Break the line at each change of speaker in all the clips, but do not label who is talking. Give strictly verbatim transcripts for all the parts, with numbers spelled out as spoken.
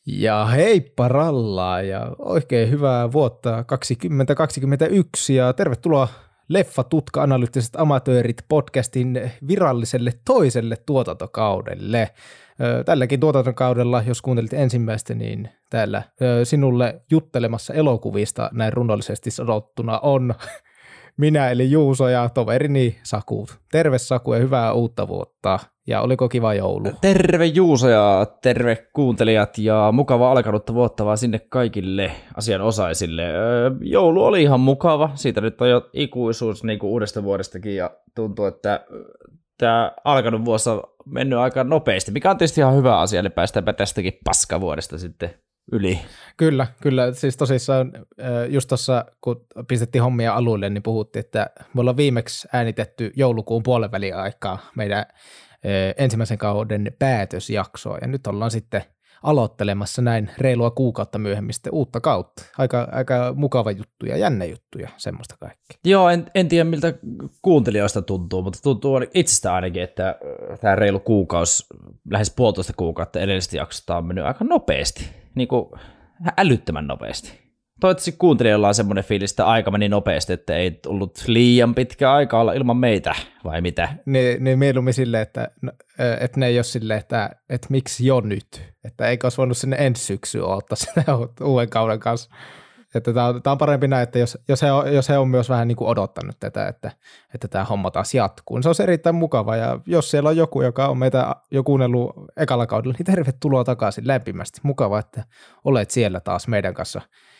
Ja heippa rallaa ja oikein hyvää vuotta kaksituhattakaksikymmentäyksi ja tervetuloa Leffatutka-analyyttiset amatöörit podcastin viralliselle toiselle tuotantokaudelle. Tälläkin tuotantokaudella, jos kuuntelit ensimmäistä, niin täällä sinulle juttelemassa elokuvista näin runollisesti sanottuna on minä eli Juuso ja toverini Saku. Terve Saku ja hyvää uutta vuotta. Ja oliko kiva joulu?
Terve Juuso ja terve kuuntelijat ja mukava alkanutta vuotta vaan sinne kaikille asianosaisille. Joulu oli ihan mukava, siitä nyt on jo ikuisuus niin kuin uudesta vuodestakin ja tuntuu, että tämä alkanut vuosi on mennyt aika nopeasti, mikä on tietysti ihan hyvä asia, eli päästäänpä tästäkin paskavuodesta sitten yli.
Kyllä, kyllä. Siis tosissaan just tuossa, kun pistettiin hommia alulle, niin puhuttiin, että me ollaan viimeksi äänitetty joulukuun puolen välin aikaa meidän ensimmäisen kauden päätösjaksoa, ja nyt ollaan sitten aloittelemassa näin reilua kuukautta myöhemmin sitten uutta kautta. Aika, aika mukava juttu ja jännä juttu ja semmoista kaikkea.
Joo, en, en tiedä miltä kuuntelijoista tuntuu, mutta tuntuu itsestä ainakin, että tämä reilu kuukausi, lähes puolitoista kuukautta edellisestä jaksosta on mennyt aika nopeasti, niin kuin älyttömän nopeasti. Toivottavasti kuuntelijoilla on semmoinen fiilis, että aika meni nopeasti, että ei tullut liian pitkä aika olla ilman meitä, vai mitä?
Niin, niin mieluummin silleen, että, että ne ei ole silleen, että, että miksi jo nyt, että eikö olisi voinut sinne ensi syksyyn ottaa sitä uuden kauden kanssa. Että tämä on, tämä on parempi näin, että jos, jos, he on, jos he on myös vähän niin kuin odottanut tätä, että, että tämä homma taas jatkuu, niin se on erittäin mukava, ja jos siellä on joku, joka on meitä jo kuunnellut ekalla kaudella, niin tervetuloa takaisin lämpimästi. Mukava, että olet siellä taas meidän kanssa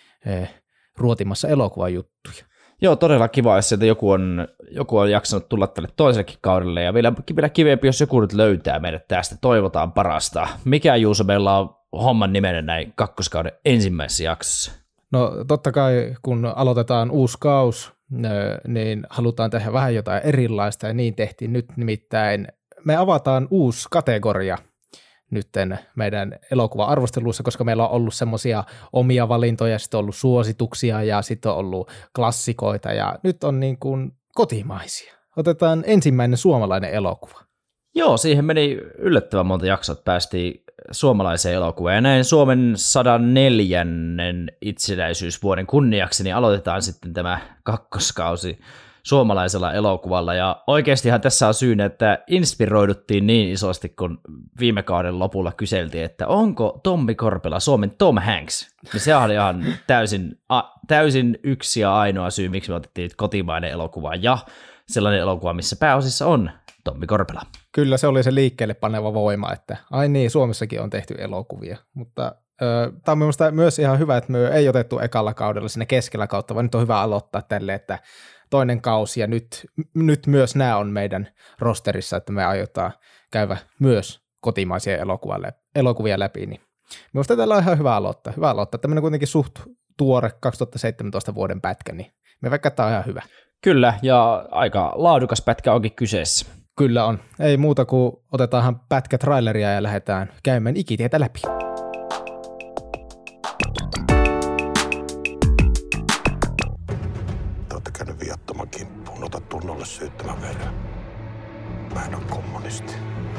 ruotimassa elokuvajuttuja.
Joo, todella kiva, jos sieltä joku on, joku on jaksanut tulla tälle toisellekin kaudelle, ja vielä, vielä kivempi, jos joku nyt löytää meidät tästä, toivotaan parasta. Mikä Juuso meillä on homman nimenen näin kakkoskauden ensimmäisessä jaksossa?
No totta kai, kun aloitetaan uusi kaus, niin halutaan tehdä vähän jotain erilaista, ja niin tehtiin nyt nimittäin. Me avataan uusi kategoria nytten meidän elokuva-arvosteluissa, koska meillä on ollut semmoisia omia valintoja, sitten on ollut suosituksia ja sitten on ollut klassikoita ja nyt on niin kuin kotimaisia. Otetaan ensimmäinen suomalainen elokuva.
Joo, siihen meni yllättävän monta jaksoa, että päästiin suomalaiseen elokuvaan ja näin Suomen sadanneljännen itsenäisyysvuoden kunniaksi, niin aloitetaan sitten tämä kakkoskausi suomalaisella elokuvalla, ja oikeastihan tässä on syynä, että inspiroiduttiin niin isosti, kun viime kauden lopulla kyseltiin, että onko Tommi Korpela Suomen Tom Hanks, niin se on ihan täysin, a, täysin yksi ja ainoa syy, miksi me otettiin kotimainen elokuva, ja sellainen elokuva, missä pääosissa on Tommi Korpela.
Kyllä se oli se liikkeelle paneva voima, että ai niin, Suomessakin on tehty elokuvia, mutta tämä on minusta myös ihan hyvä, että me ei otettu ekalla kaudella sinne keskellä kautta, vaan nyt on hyvä aloittaa tälle, että toinen kausi ja nyt, nyt myös nämä on meidän rosterissa, että me aiotaan käydä myös kotimaisia elokuvia läpi, niin minusta tällä on ihan hyvä aloittaa. Hyvä aloittaa. Tämmöinen kuitenkin suht tuore kaksituhattaseitsemäntoista vuoden pätkä, niin me vaikka tämä on ihan hyvä.
Kyllä, ja aika laadukas pätkä onkin kyseessä.
Kyllä on. Ei muuta kuin otetaanhan pätkä traileria ja lähdetään käymään ikitietä läpi.
Viattoman kimppuun, ota tunnolle syyttämän verran. Mä en ole kommunisti.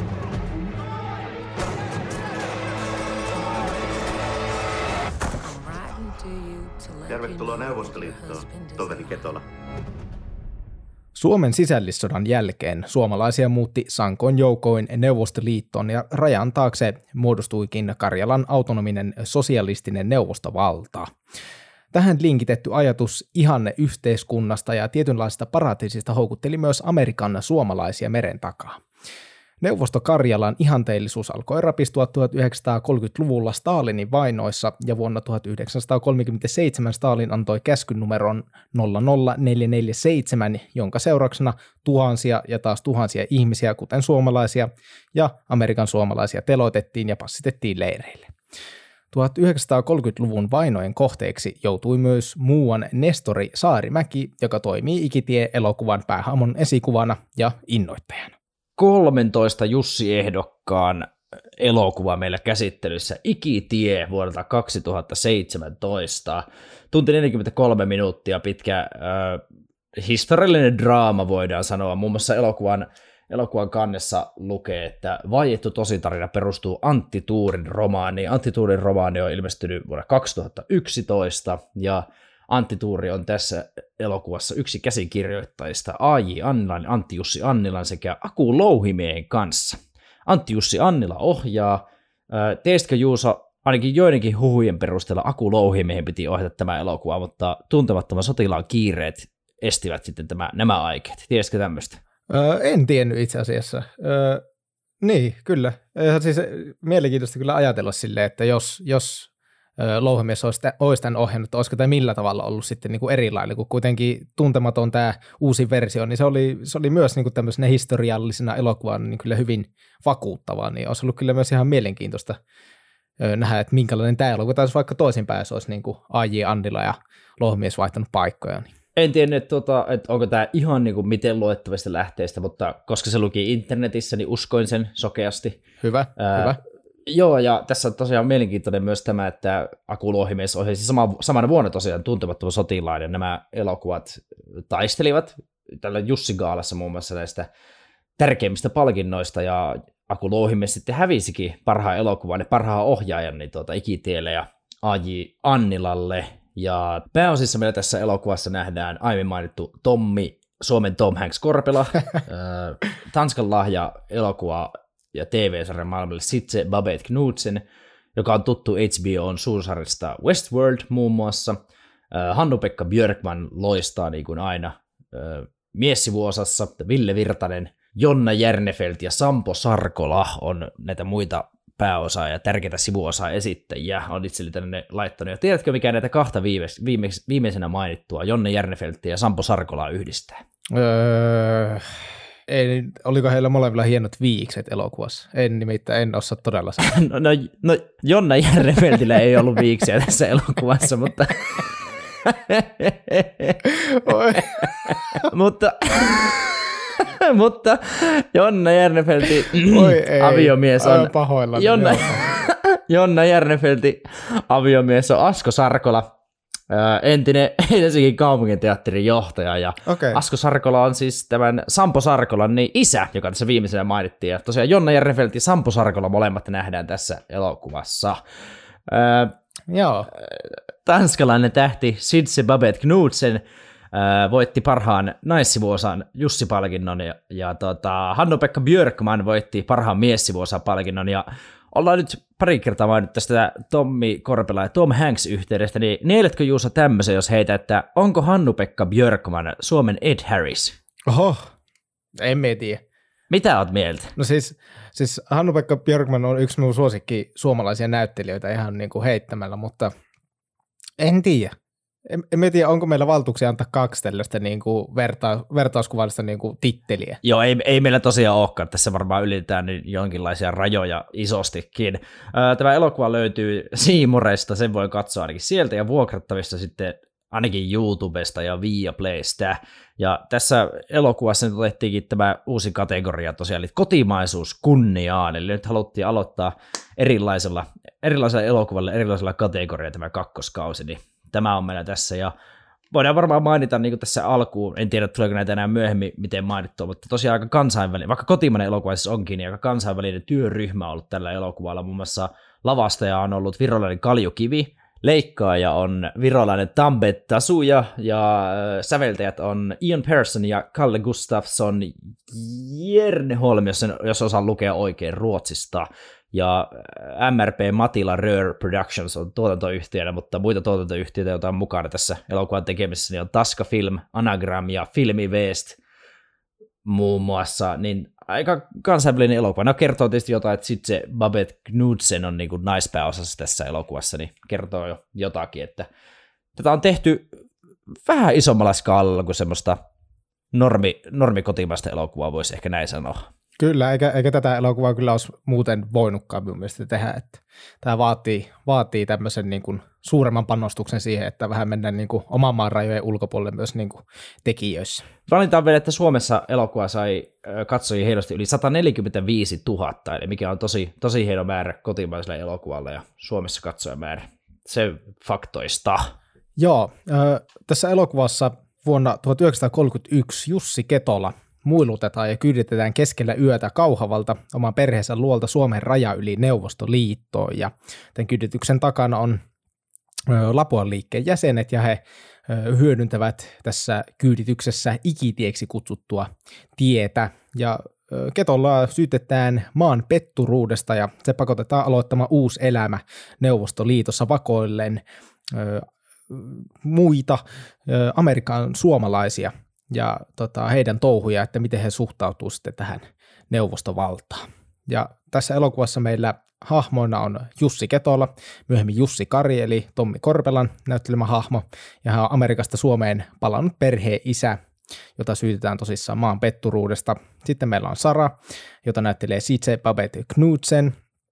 Tervetuloa Neuvostoliittoon, toveri Ketola.
Suomen sisällissodan jälkeen suomalaisia muutti sankoin joukoin Neuvostoliittoon ja rajan taakse muodostuikin Karjalan autonominen sosialistinen neuvostovalta. Tähän linkitetty ajatus ihanne yhteiskunnasta ja tietynlaisesta paratiisista houkutteli myös Amerikan suomalaisia meren takaa. Neuvosto-Karjalan ihanteellisuus alkoi rapistua tuhatyhdeksänsataakolmekymmentäluvulla Stalinin vainoissa ja vuonna tuhatyhdeksänsataakolmekymmentäseitsemän Stalin antoi käskyn numeron nolla nolla neljä neljä seitsemän, jonka seurauksena tuhansia ja taas tuhansia ihmisiä, kuten suomalaisia ja Amerikan suomalaisia, teloitettiin ja passitettiin leireille. tuhatyhdeksänsataakolmekymmentäluvun vainojen kohteeksi joutui myös muuan Nestori Saarimäki, joka toimii Ikitie-elokuvan päähahmon esikuvana ja innoittajana.
kolmentoista Jussi-ehdokkaan elokuva meillä käsittelyssä, Ikitie vuodelta kaksituhattaseitsemäntoista. Tunti neljäkymmentäkolme minuuttia pitkä äh, historiallinen draama voidaan sanoa. Muun muassa elokuvan elokuvan kannessa lukee, että vaiettu tositarina perustuu Antti Tuurin romaaniin. Antti Tuurin romaani on ilmestynyt vuonna kaksituhattayksitoista, ja Antti Tuuri on tässä elokuvassa yksi käsikirjoittajista A J. Annilan, Antti Jussi Annilan sekä Aku Louhimiehen kanssa. Antti Jussi Annila ohjaa. Tiesitkö, Juuso, ainakin joidenkin huhujen perusteella Aku Louhimiehen piti ohjata tämä elokuva, mutta tuntemattoman sotilaan kiireet estivät sitten tämä, nämä aikeet. Tiesitkö tämmöistä?
Öö, en tiennyt itse asiassa. Öö, niin, kyllä. Öö, siis mielenkiintoista kyllä ajatella silleen, että jos, jos öö, Louhimies olisi, olisi tämän ohjannut, olisiko tämä millä tavalla ollut sitten niin kuin erilainen, kun kuitenkin tuntematon tämä uusi versio, niin se oli, se oli myös niin kuin tämmöisenä historiallisena elokuvana niin kyllä hyvin vakuuttavaa, niin olisi ollut kyllä myös ihan mielenkiintoista öö, nähdä, että minkälainen tämä elokuva, tai vaikka toisinpäin se olisi niin kuin A J. Annila ja Louhimies vaihtanut paikkoja, niin.
En tiedä, että, tuota, että onko tämä ihan niin kuin miten luettavista lähteistä, mutta koska se luki internetissä, niin uskoin sen sokeasti.
Hyvä, Ää, hyvä.
Joo, ja tässä on tosiaan mielenkiintoinen myös tämä, että Aku Louhimies ohjasi sama, samana vuonna tosiaan Tuntemattoman sotilaan, ja nämä elokuvat taistelivat tällä Jussi Gaalassa muun muassa näistä tärkeimmistä palkinnoista, ja Aku Louhimies sitten hävisikin parhaan elokuvan ja parhaan ohjaajan niin tuota, Ikitielle ja A J. Annilalle. Ja pääosissa meillä tässä elokuvassa nähdään aiemmin mainittu Tommi, Suomen Tom Hanks Korpela, Tanskan lahja elokuva ja T V-sarjan maailmalle Sitze Babette Knudsen, joka on tuttu H B O:n suursarjasta Westworld muun muassa. Hannu-Pekka Björkman loistaa niin kuin aina miessivuosassa, Ville Virtanen, Jonna Järnefelt ja Sampo Sarkola on näitä muita pääosaa ja tärkeitä sivuosaa esittäjiä on itselleni tänne laittanut. Ja tiedätkö, mikä näitä kahta viimeis, viimeis, viimeisenä mainittua, Jonne Järnefelttiä ja Sampo Sarkolaa yhdistää?
Öö, ei, oliko heillä molemmilla hienot viikset elokuvassa? En nimittäin, en osaa todella sanoa.
no, no, no Jonna Järnefeltillä ei ollut viiksiä tässä elokuvassa, mutta... mutta... Mutta Jonna Järnefeltin aviomies on Jonna, Jonna Järnefeltin aviomies on Asko Sarkola, entinen Helsingin kaupunginteatterin johtaja, ja okay. Asko Sarkola on siis tämän Sampo Sarkolan niin isä, joka tässä viimeisenä mainittiin, ja tosiaan Jonna Järnefelt ja Sampo Sarkola molemmat nähdään tässä elokuvassa.
Joo.
Tanskalainen tähti Sitze Babette Knudsen voitti parhaan naissivuosan Jussi-palkinnon, ja, ja tota, Hannu-Pekka Björkman voitti parhaan miessivuosan-palkinnon, ja ollaan nyt pari kertaa mainittu tästä Tommi Korpela ja Tom Hanks yhteydestä, niin nieletkö Juuso tämmöisen, jos heitä, että onko Hannu-Pekka Björkman Suomen Ed Harris?
Oho, en mä tiedä.
Mitä oot mieltä?
No siis, siis Hannu-Pekka Björkman on yksi minun suosikki suomalaisia näyttelijöitä ihan niin kuin heittämällä, mutta en tiedä. En, en tiedä, onko meillä valtuuksia antaa kaksi tällaista niin kuin verta, vertauskuvallista niin kuin titteliä.
Joo, ei, ei meillä tosiaan olekaan. Tässä varmaan ylitetään niin jonkinlaisia rajoja isostikin. Tämä elokuva löytyy Siimoresta, sen voi katsoa ainakin sieltä, ja vuokrattavissa sitten ainakin YouTubesta ja Viaplaystä. Ja tässä elokuvassa nyt otettiinkin tämä uusi kategoria tosiaan, eli kotimaisuus kunniaan. Eli nyt haluttiin aloittaa erilaisella, erilaisella elokuvalla, erilaisella kategorialla tämä kakkoskausi, niin tämä on meillä tässä, ja voidaan varmaan mainita niin kuin tässä alkuun, en tiedä tuleeko näitä enää myöhemmin miten mainittua, mutta tosiaan aika kansainvälinen, vaikka kotimainen elokuva siis onkin, niin aika kansainvälinen työryhmä on ollut tällä elokuvalla, muun muassa lavastaja on ollut virolainen Kaljukivi, leikkaaja on virolainen Tambe Tasuja, ja säveltäjät on Ian Pearson ja Kalle Gustafsson Järneholm, jos, jos osaan lukea oikein Ruotsista. Ja M R P Matila Rör Productions on tuotantoyhtiönä, mutta muita tuotantoyhtiöitä, joita on mukana tässä elokuvan tekemisessä, niin on Taska Film, Anagram ja Filmi West muun muassa, niin aika kansainvälinen elokuva. No kertoo tietysti jotain, että sitten se Babette Knudsen on niin kuin naispääosassa tässä elokuvassa, niin kertoo jo jotakin, että tätä on tehty vähän isommalla skaalalla kuin semmoista normi, normikotimaista elokuvaa, voisi ehkä näin sanoa.
Kyllä, eikä, eikä tätä elokuvaa kyllä olisi muuten voinutkaan minun mielestä tehdä, että tämä vaatii, vaatii tämmöisen niin kuin suuremman panostuksen siihen, että vähän mennään niin kuin oman maan rajojen ulkopuolelle myös niin kuin tekijöissä.
Mainitaan vielä, että Suomessa elokuva sai katsojia hienosti yli sata neljäkymmentäviisituhatta, eli mikä on tosi, tosi hieno määrä kotimaiselle elokuvalle ja Suomessa katsojamäärä. Se faktoista.
Joo, äh, tässä elokuvassa vuonna tuhatyhdeksänsataakolmekymmentäyksi Jussi Ketola muilutetaan ja kyyditetään keskellä yötä Kauhavalta oman perheensä luolta Suomen raja yli Neuvostoliittoon. Ja tämän kyydityksen takana on Lapuan liikkeen jäsenet ja he hyödyntävät tässä kyydityksessä ikitieksi kutsuttua tietä. Ja Ketolaa syytetään maan petturuudesta ja se pakotetaan aloittamaan uusi elämä Neuvostoliitossa vakoillen ö, muita ö, Amerikan suomalaisia ja tota, heidän touhuja, että miten he suhtautuu sitten tähän neuvostovaltaan. Ja tässä elokuvassa meillä hahmoina on Jussi Ketola, myöhemmin Jussi Kari eli Tommi Korpelan näyttelemä hahmo, ja hän on Amerikasta Suomeen palannut perheen isä, jota syytetään tosissaan maan petturuudesta. Sitten meillä on Sara, jota näyttelee C J Babette Knudsen.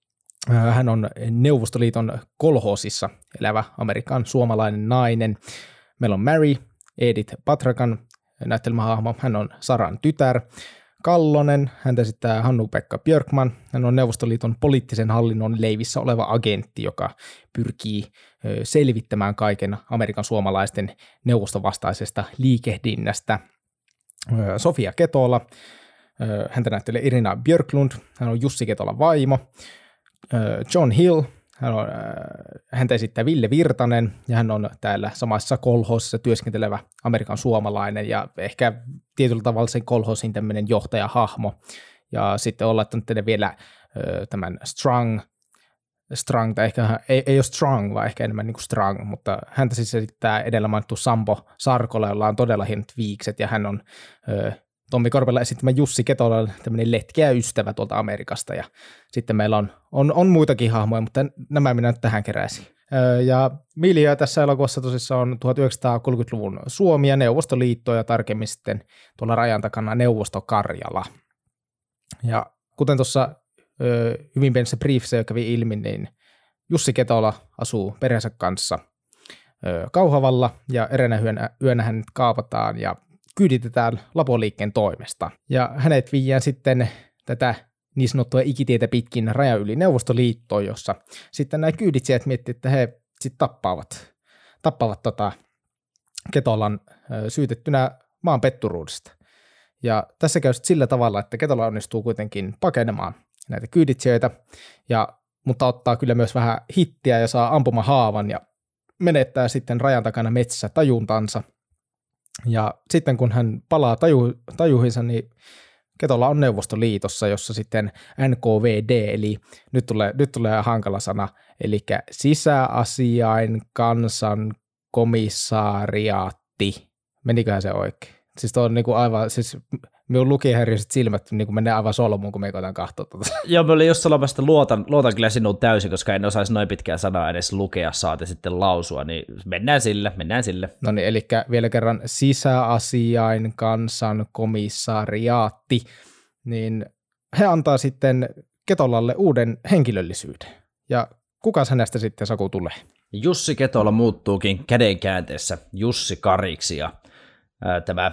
Hän on Neuvostoliiton kolhoosissa elävä Amerikan suomalainen nainen. Meillä on Mary, Edith Patrakan näyttelemä hahmo, hän on Saran tytär. Kallonen, häntä esittää Hannu-Pekka Björkman. Hän on Neuvostoliiton poliittisen hallinnon leivissä oleva agentti, joka pyrkii selvittämään kaiken Amerikan suomalaisten neuvostovastaisesta liikehdinnästä. Sofia Ketola, häntä näyttelee Irina Björklund, hän on Jussi Ketolan vaimo. John Hill, hän on, häntä esittää Ville Virtanen, ja hän on täällä samassa kolhoosissa työskentelevä Amerikan suomalainen, ja ehkä tietyllä tavalla sen kolhoosin tämmöinen johtajahahmo. Ja sitten on laittanut tänne vielä tämän Strang, Strang, tai ehkä ei, ei ole Strang, vaan ehkä enemmän niin kuin Strang, mutta häntä siis esittää edellä mainittu Sampo Sarkola, jolla on todella hienot viikset, ja hän on Tommi Korpela esittämä Jussi Ketola, tämmöinen letkeä ystävä tuolta Amerikasta, ja sitten meillä on, on, on muitakin hahmoja, mutta nämä minä nyt tähän keräisin. Ja miljöö tässä elokuvassa tosissaan on tuhatyhdeksänsataakolmekymmentäluvun Suomi ja Neuvostoliitto, ja tarkemmin sitten tuolla rajan takana Neuvosto-Karjala. Ja kuten tuossa hyvin pienessä briefissä jo kävi ilmi, niin Jussi Ketola asuu perheensä kanssa Kauhavalla, ja eräänä yönä, yönä hänet kaapataan ja kyyditetään Lapuan-liikkeen toimesta. Ja hänet viiään sitten tätä niin sanottua ikitietä pitkin rajan yli Neuvostoliittoon, jossa sitten nämä kyyditsijät miettivät, että he sitten tappavat, tappavat tota Ketolan syytettynä maan petturuudesta. Ja tässä käy sitten sillä tavalla, että Ketola onnistuu kuitenkin pakenemaan näitä kyyditsijöitä, ja, mutta ottaa kyllä myös vähän hittiä ja saa ampumahaavan ja menettää sitten rajan takana metsässä tajuntansa. Ja sitten kun hän palaa taju, tajuihinsa, niin Ketola on Neuvostoliitossa, jossa sitten N K V D, eli nyt tulee, nyt tulee hankala sana, eli sisäasiain kansan komissaariaatti. Meniköhän se oikein? Siis tuo on niinku aivan, siis minun lukihäiriöiset silmät niinku menee aivan solmuun, kun me koitan katsoa tuota.
Joo, mä olin just sanomassa, että luotan, luotan kyllä sinun täysin, koska en osaisi noin pitkää sanaa edes lukea, saati sitten lausua, niin mennään sille, mennään sille.
No niin, eli vielä kerran sisäasiain kansan komissaariaatti, niin he antaa sitten Ketolalle uuden henkilöllisyyden. Ja kukas hänestä sitten, Saku, tulee?
Jussi Ketola muuttuukin kädenkäänteessä Jussi Kariksi, ja ää, tämä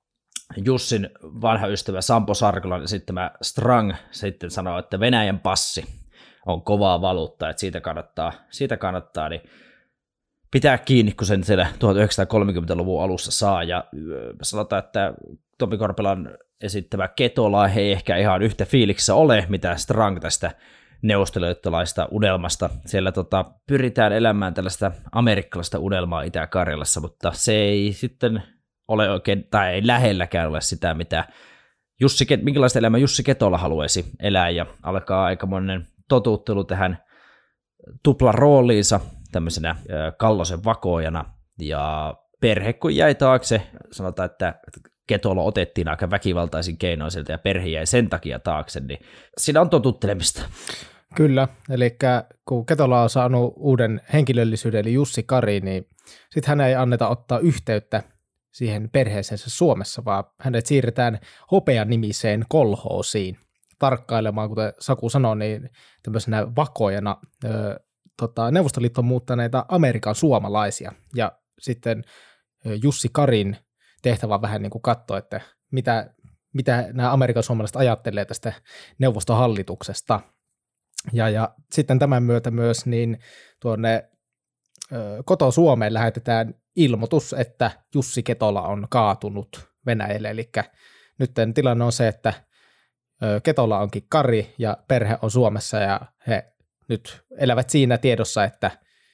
Jussin vanha ystävä Sampo Sarkolan esittämä Strang sitten sanoo, että Venäjän passi on kovaa valuuttaa, että siitä kannattaa, siitä kannattaa niin pitää kiinni, kun sen siellä tuhatyhdeksänsataakolmekymmentäluvun alussa saa, ja sanotaan, että Tommi Korpelan esittävä Ketola ei ehkä ihan yhtä fiiliksissä ole, mitä Strang tästä neuvostoliittolaista unelmasta. Siellä tota, pyritään elämään tällaista amerikkalaista unelmaa Itä-Karjalassa, mutta se ei sitten ole oikein, tai ei lähelläkään ole sitä, mitä Jussi, minkälaista elämää Jussi Ketola haluaisi elää, ja alkaa aikamoinen totuuttelu tähän tuplarooliinsa tämmöisenä Kallosen vakoojana, ja perhe kun jäi taakse, sanotaan, että Ketola otettiin aika väkivaltaisin keinoin sieltä, ja perhe jäi sen takia taakse, niin siinä on totuttelemista.
Kyllä, eli kun Ketola on saanut uuden henkilöllisyyden, eli Jussi Kari, niin sitten hän ei anneta ottaa yhteyttä siihen perheeseensä Suomessa, vaan hänet siirretään Hopea-nimiseen kolhoosiin tarkkailemaan, kuten Saku sanoi, niin tämmöisenä vakoojana ö, tota, Neuvostoliittoon muuttaneita Amerikan suomalaisia. Ja sitten ö, Jussi Karin tehtävä on vähän niin kuin katsoa, että mitä, mitä nämä Amerikan suomalaiset ajattelee tästä neuvostohallituksesta. Ja, ja sitten tämän myötä myös niin tuonne ö, koto-Suomeen lähetetään ilmoitus, että Jussi Ketola on kaatunut Venäjälle, eli nyt tilanne on se, että Ketolla onkin Kari ja perhe on Suomessa ja he nyt elävät siinä tiedossa, että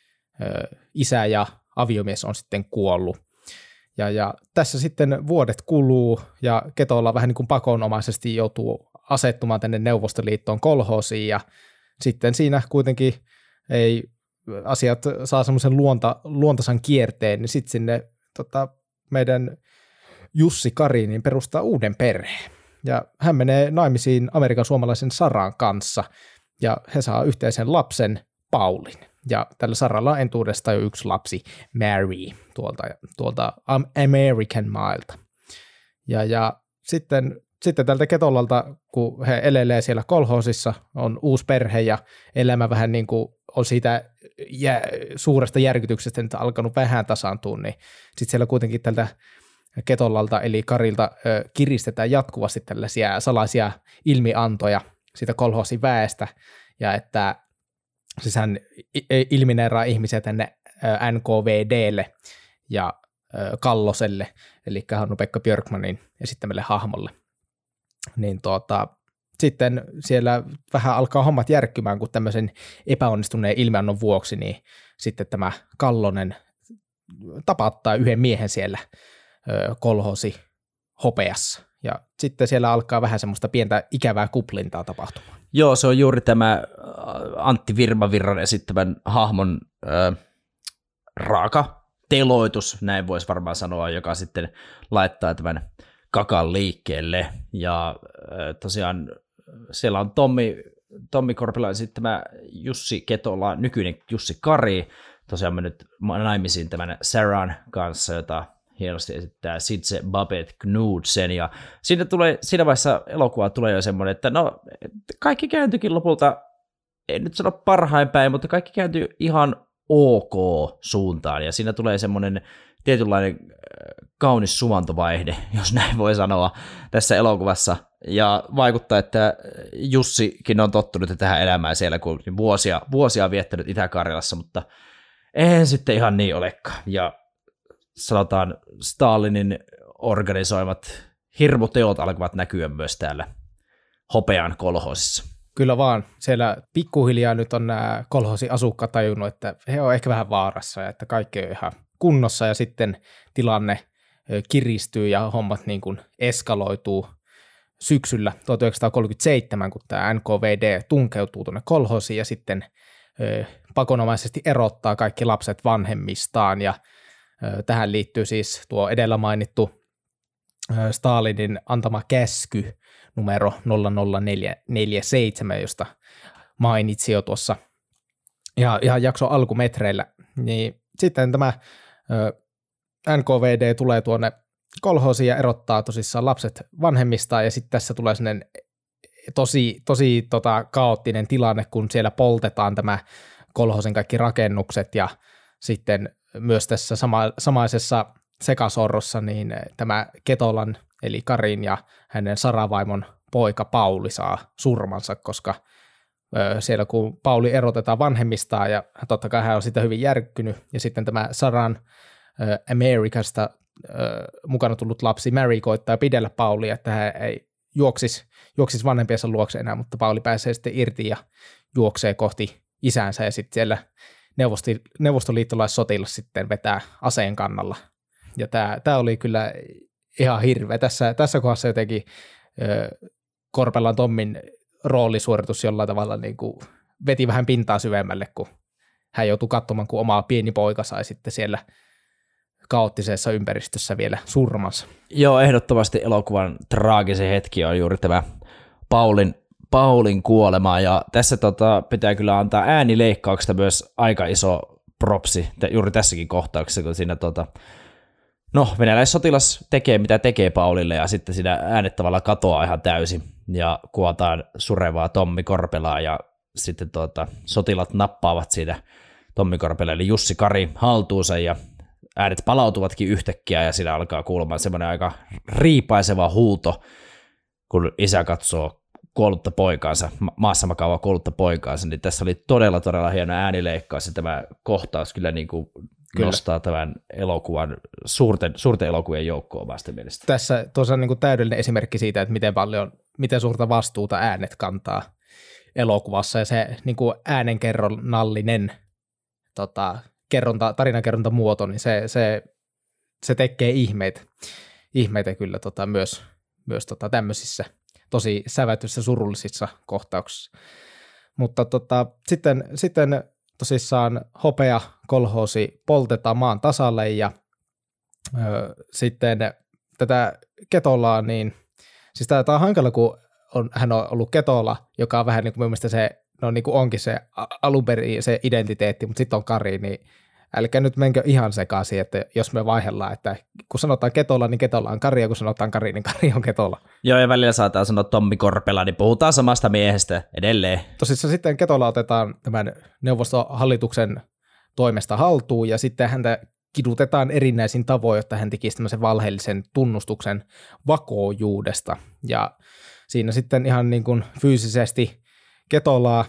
isä ja aviomies on sitten kuollut. Ja, ja tässä sitten vuodet kuluu ja Ketolla vähän niin kuin pakonomaisesti joutuu asettumaan tänne Neuvostoliittoon kolhoosiin ja sitten siinä kuitenkin ei asiat saa semmoisen luonta, luontaisan kierteen, niin sitten sinne tota, meidän Jussi Kari niin perustaa uuden perheen. Ja hän menee naimisiin Amerikan suomalaisen Saran kanssa ja he saa yhteisen lapsen Paulin. Ja tällä Saralla on entuudesta jo yksi lapsi, Mary, tuolta, tuolta American mailta. Ja, ja sitten, sitten tältä Ketolalta, kun he elelee siellä kolhoosissa, on uusi perhe ja elämä vähän niin kuin on siitä jä, suuresta järkytyksestä nyt alkanut vähän tasaantua, niin sitten siellä kuitenkin tältä Ketolalta eli Karilta ö, kiristetään jatkuvasti tällaisia salaisia ilmiantoja siitä kolhoosin väestä, ja että siis hän ilmineeraa ihmisiä tänne N K V D:lle ja Kalloselle, eli Hannu-Pekka Björkmanin esittämälle hahmolle. Niin tuota, sitten siellä vähän alkaa hommat järkkymään, kun tämmöisen epäonnistuneen ilmiannon vuoksi, niin sitten tämä Kallonen tapattaa yhden miehen siellä kolhoosi hopeassa. Ja sitten siellä alkaa vähän semmoista pientä ikävää kuplintaa tapahtumaan.
Joo, se on juuri tämä Antti Virmavirran esittämän hahmon äh, raaka teloitus, näin voisi varmaan sanoa, joka sitten laittaa tämän kakan liikkeelle. Ja äh, tosiaan siellä on Tommi, Tommi Korpela esittämä Jussi Ketola, nykyinen Jussi Kari, tosiaan mennyt naimisiin tämän Saran kanssa, jota hienosti esittää Sidse Babette Knudsen, ja siinä, tulee, siinä vaiheessa elokuvaa tulee jo semmoinen, että no kaikki kääntyikin lopulta, en nyt sano parhain päin, mutta kaikki kääntyy ihan ok suuntaan, ja siinä tulee semmoinen tietynlainen kaunis suvantovaihde, jos näin voi sanoa, tässä elokuvassa, ja vaikuttaa, että Jussikin on tottunut tähän elämään siellä, kun vuosia, vuosia on viettänyt Itä-Karjalassa, mutta eihän sitten ihan niin olekaan, ja sanotaan Stalinin organisoimat hirmuteot alkavat näkyä myös täällä Hopean kolhoosissa.
Kyllä vaan. Siellä pikkuhiljaa nyt on nämä kolhoosin asukkaat tajunnut, että he on ehkä vähän vaarassa ja että kaikki on ihan kunnossa ja sitten tilanne kiristyy ja hommat niin kuin eskaloituu syksyllä tuhatyhdeksänsataakolmekymmentäseitsemän, kun tämä N K V D tunkeutuu tuonne kolhoosiin ja sitten pakonomaisesti erottaa kaikki lapset vanhemmistaan ja tähän liittyy siis tuo edellä mainittu Stalinin antama käsky numero nolla nolla neljä neljä seitsemän, josta mainitsi jo tuossa ihan, ihan jakson alkumetreillä. Niin sitten tämä N K V D tulee tuonne kolhoosiin ja erottaa tosissaan lapset vanhemmistaan, ja sitten tässä tulee sellainen tosi, tosi tota, kaoottinen tilanne, kun siellä poltetaan tämä kolhoosin kaikki rakennukset, ja sitten myös tässä sama, samaisessa sekasorrossa niin tämä Ketolan eli Karin ja hänen Saravaimon poika Pauli saa surmansa, koska ö, siellä kun Pauli erotetaan vanhemmistaan ja totta kai hän on sitä hyvin järkkynyt ja sitten tämä Saran ö, Amerikasta ö, mukana tullut lapsi Mary koittaa pidellä Paulia, että hän ei juoksisi, juoksisi vanhempiensa luokse enää, mutta Pauli pääsee sitten irti ja juoksee kohti isänsä ja sitten siellä Neuvosti, neuvostoliittolaissotilas sitten vetää aseen kannalla. Ja tämä, tämä oli kyllä ihan hirveä. Tässä, tässä kohdassa jotenkin ö, Korpelan Tommin roolisuoritus jollain tavalla niin kuin veti vähän pintaa syvemmälle, kun hän joutui katsomaan, kun oma pieni poika sai sitten siellä kaoottisessa ympäristössä vielä surmansa.
Joo, ehdottomasti elokuvan traagisen hetki on juuri tämä Paulin Paulin kuolema, ja tässä tota, pitää kyllä antaa äänileikkauksesta myös aika iso propsi juuri tässäkin kohtauksessa, kun siinä tota, no, venäläissotilas tekee mitä tekee Paulille, ja sitten siinä äänet tavallaan katoaa ihan täysin, ja kuvataan surevaa Tommi Korpelaa, ja sitten tota, sotilat nappaavat siitä Tommi Korpela, eli Jussi Kari haltuunsa, ja äänet palautuvatkin yhtäkkiä, ja siinä alkaa kuulumaan semmoinen aika riipaiseva huuto, kun isä katsoo kuollutta poikaansa, maassa makaavaa kuollutta poikaansa, niin tässä oli todella, todella hieno äänileikkaus, ja tämä kohtaus kyllä niin kuin Kyllä. nostaa tämän elokuvan suurten, suurten elokuvien joukkoon omasta mielestä.
Tässä tuossa on niin kuin täydellinen esimerkki siitä, että miten paljon, miten suurta vastuuta äänet kantaa elokuvassa, ja se niin kuin äänenkerronnallinen tota, kerronta, tarinankerrontamuoto, niin se, se, se tekee ihmeitä, ihmeitä kyllä tota, myös, myös tota, tämmöisissä tosi sävätyissä surullisissa kohtauksissa. Mutta tota, sitten, sitten tosissaan hopea kolhoosi poltetaan maan tasalle, ja ö, sitten tätä Ketolaa, niin siis tämä on hankala, kun on, hän on ollut Ketola, joka on vähän niin kuin mun mielestä se, no niin kuin onkin se alun perin se identiteetti, mutta sitten on Kari, niin älkää nyt menkö ihan sekaisin, että jos me vaihdellaan, että kun sanotaan Ketola, niin Ketola on Kari, ja kun sanotaan Kari, niin Kari on Ketola.
Joo, ja välillä saattaa sanoa Tommi Korpela, niin puhutaan samasta miehestä edelleen.
Tosissaan sitten Ketola otetaan tämän neuvostohallituksen toimesta haltuun, ja sitten häntä kidutetaan erinäisin tavoin, jotta hän tekisi tämmöisen valheellisen tunnustuksen vakoojuudesta. Ja siinä sitten ihan niin kuin fyysisesti Ketolaa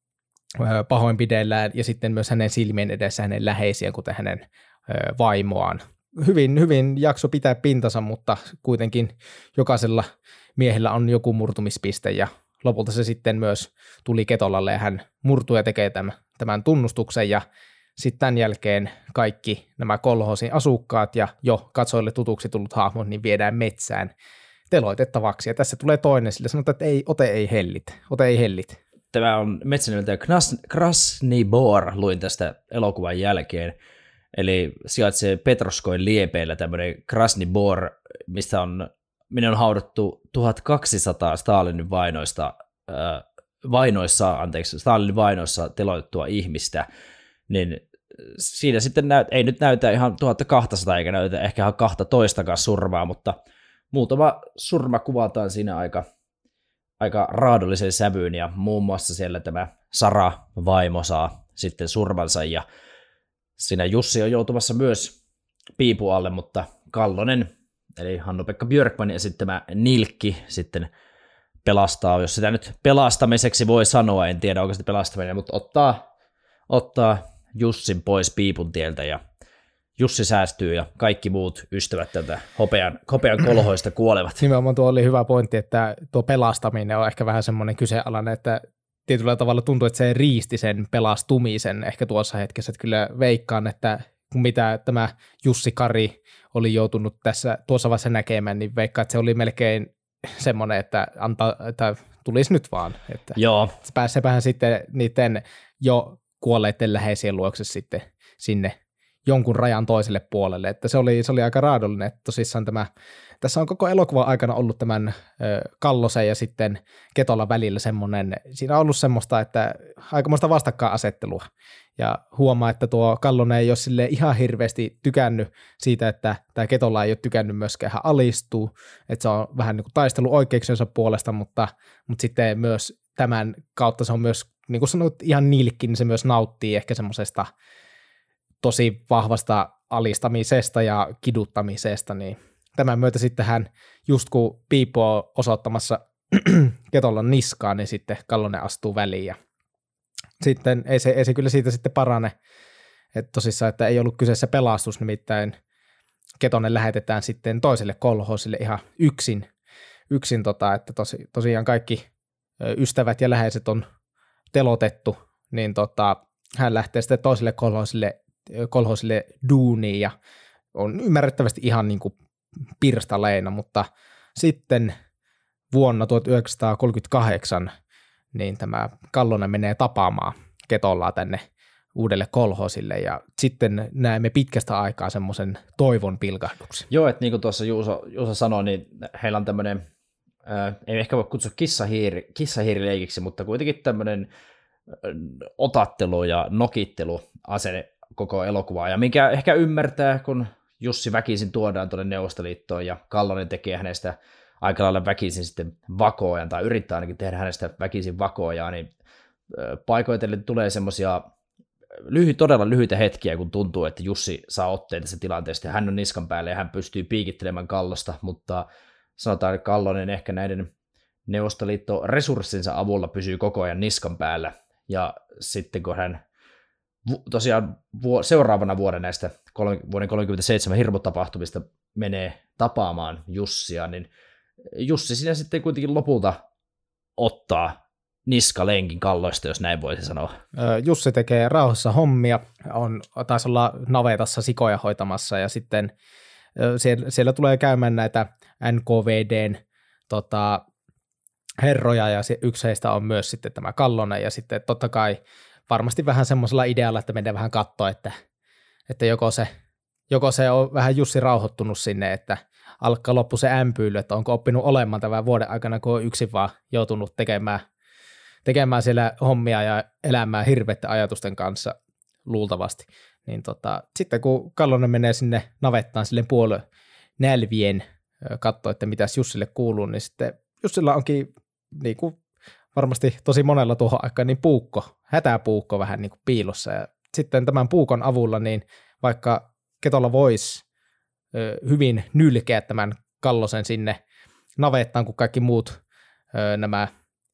pahoinpidellään, ja sitten myös hänen silmien edessä hänen läheisiä, kuten hänen vaimoaan. Hyvin, hyvin jakso pitää pintansa, mutta kuitenkin jokaisella miehellä on joku murtumispiste, ja lopulta se sitten myös tuli Ketolalle, ja hän murtui ja tekee tämän, tämän tunnustuksen, ja sitten tämän jälkeen kaikki nämä kolhoosin asukkaat ja jo katsojille tutuksi tullut hahmot niin viedään metsään teloitettavaksi, ja tässä tulee toinen, sillä sanotaan, että ei, ote ei hellit, ote ei hellit.
Tämä on metsänimeltä Krasny Bor, luin tästä elokuvan jälkeen, eli sijaitsee Petroskoin liepeillä tämmöinen Krasny Bor, mistä on, minne on haudattu tuhatkaksisataa Stalinin vainoista, äh, vainoissa, anteeksi, Stalinin vainoissa teloitettua ihmistä, niin siinä sitten näyt, ei nyt näytä ihan tuhatkaksisataa eikä näytä ehkä ihan kaksitoistakaan surmaa, mutta muutama surma kuvataan siinä aika, aika raadollisen sävyyn, ja muun muassa siellä tämä Sara vaimo saa sitten surmansa, ja siinä Jussi on joutumassa myös piipu alle, mutta Kallonen, eli Hannu-Pekka Björkmanin esittämä Nilkki sitten pelastaa, jos sitä nyt pelastamiseksi voi sanoa, en tiedä onko sitä pelastaminen, mutta ottaa, ottaa Jussin pois piipun tieltä, ja Jussi säästyy ja kaikki muut ystävät tätä hopean, hopean kolhoista kuolevat.
Nimenomaan tuo oli hyvä pointti, että tuo pelastaminen on ehkä vähän semmoinen kyseenalainen, että tietyllä tavalla tuntuu, että se riisti sen pelastumisen ehkä tuossa hetkessä, että kyllä veikkaan, että kun mitä tämä Jussi Kari oli joutunut tässä tuossa vaiheessa näkemään, niin veikkaan, että se oli melkein semmoinen, että, anta, että tulisi nyt vaan. Että
Joo.
Pääsepähän sitten niiden jo kuolleiden läheisien luokse sitten sinne jonkun rajan toiselle puolelle, että se oli, se oli aika raadollinen, että tosissaan tämä, tässä on koko elokuvan aikana ollut tämän ö, Kallosen ja sitten Ketolan välillä semmoinen, siinä on ollut semmoista, että aikamoista vastakkainasettelua, ja huomaa, että tuo Kallonen ei ole sille ihan hirveästi tykännyt siitä, että tämä Ketola ei ole tykännyt myöskään ihan alistua, että se on vähän niin kuin taistellut oikeuksensa puolesta, mutta, mutta sitten myös tämän kautta se on myös, niin kuin sanoit, ihan nilkki, niin se myös nauttii ehkä semmoisesta tosi vahvasta alistamisesta ja kiduttamisesta, niin tämän myötä sitten hän, just kun Piippu on osoittamassa Ketolan niskaan, niin sitten Kallonen astuu väliin, ja sitten ei se, ei se kyllä siitä sitten parane, että tosissaan, että ei ollut kyseessä pelastus, nimittäin Ketonen lähetetään sitten toiselle kolhoosille ihan yksin, yksin tota, että tosi, tosiaan kaikki ystävät ja läheiset on telotettu, niin tota, hän lähtee sitten toiselle kolhoosille kolhoosille duuniin, ja on ymmärrettävästi ihan niin kuin pirstaleina, mutta sitten vuonna tuhatyhdeksänsataakolmekymmentäkahdeksan niin tämä Kallonen menee tapaamaan Ketolaa tänne uudelle kolhoosille, ja sitten näemme pitkästä aikaa semmoisen toivon pilkahduksen.
Joo, että niin kuin tuossa Juuso, Juuso sanoi, niin heillä on tämmöinen, äh, ei ehkä voi kutsua kissahiiri, kissahiirileikiksi, mutta kuitenkin tämmöinen äh, otattelu ja nokittelu asenne koko elokuvaa, ja mikä ehkä ymmärtää, kun Jussi väkisin tuodaan tuonne Neuvostoliittoon, ja Kallonen tekee hänestä aika lailla väkisin sitten vakoojan, tai yrittää ainakin tehdä hänestä väkisin vakoojaa, niin paikoitellen tulee semmoisia lyhy, todella lyhyitä hetkiä, kun tuntuu, että Jussi saa otteen tässä tilanteesta, ja hän on niskan päällä, ja hän pystyy piikittelemään Kallosta, mutta sanotaan, että Kallonen ehkä näiden Neuvostoliitto-resurssinsa avulla pysyy koko ajan niskan päällä, ja sitten kun hän vu- tosiaan vu- seuraavana vuonna näistä kol- vuoden kolmekymmentäseitsemän hirmutapahtumista menee tapaamaan Jussia, niin Jussi siinä sitten kuitenkin lopulta ottaa niskalenkin Kalloista, jos näin voisi sanoa.
Jussi tekee rauhassa hommia, on, taisi olla navetassa sikoja hoitamassa ja sitten siellä, siellä tulee käymään näitä N K V D:n tota, herroja ja yksi heistä on myös sitten tämä Kallonen ja sitten totta kai varmasti vähän semmoisella idealla, että mennään vähän katsoa, että, että joko, se, joko se on vähän Jussi rauhoittunut sinne, että alkaa loppu se ämpyily, että onko oppinut olemaan tämän vuoden aikana, kun on yksin vaan joutunut tekemään, tekemään siellä hommia ja elämään hirveiden ajatusten kanssa luultavasti. Niin tota, sitten kun Kallonen menee sinne navettaan silleen puolen nälvien katsoa, että mitäs Jussille kuuluu, niin sitten Jussilla onkin niin kuin varmasti tosi monella tuohon aikaan niin puukko, hätäpuukko vähän niin kuin piilossa. Ja sitten tämän puukon avulla, niin vaikka Ketola voisi ö, hyvin nylkeä tämän Kallosen sinne navettaan, kun kaikki muut ö, nämä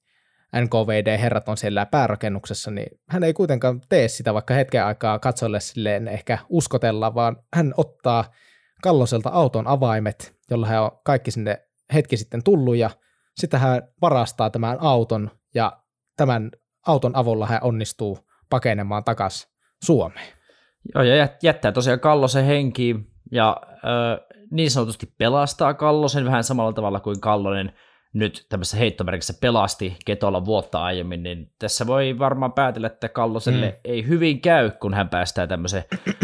N K V D-herrat on siellä päärakennuksessa, niin hän ei kuitenkaan tee sitä, vaikka hetken aikaa katsoille silleen ehkä uskotella, vaan hän ottaa Kalloselta auton avaimet, jolla hän on kaikki sinne hetki sitten tullut, ja sitten hän varastaa tämän auton, ja tämän auton avulla hän onnistuu pakenemaan takaisin Suomeen.
Joo, ja jättää tosiaan Kallosen henkiin, ja ö, niin sanotusti pelastaa Kallosen vähän samalla tavalla kuin Kallonen nyt tämmöisessä heittomerkissä pelasti Ketola vuotta aiemmin, niin tässä voi varmaan päätellä, että Kalloselle mm. ei hyvin käy, kun hän päästää tämmöisen